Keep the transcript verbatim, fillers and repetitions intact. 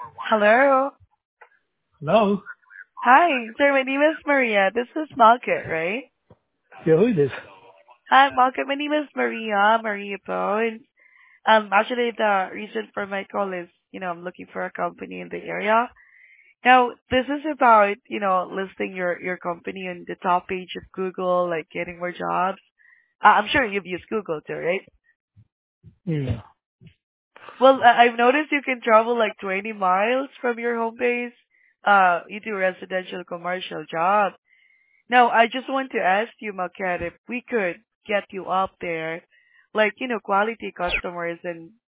Hello. Hello? Hi, sir. My name is Maria. This is Malkit, right? Yeah, who is this? Hi, Malkit. My name is Maria, Maria Po. And um, actually, the reason for my call is, you know, I'm looking for a company in the area. Now, this is about, you know, listing your your company on the top page of Google, like getting more jobs. Uh, I'm sure you've used Google too, right? Yeah. Well, I- I've noticed you can travel like twenty miles from your home base. Uh, you do residential commercial jobs. Now, I just want to ask you, Makat, if we could get you up there, like, you know, quality customers and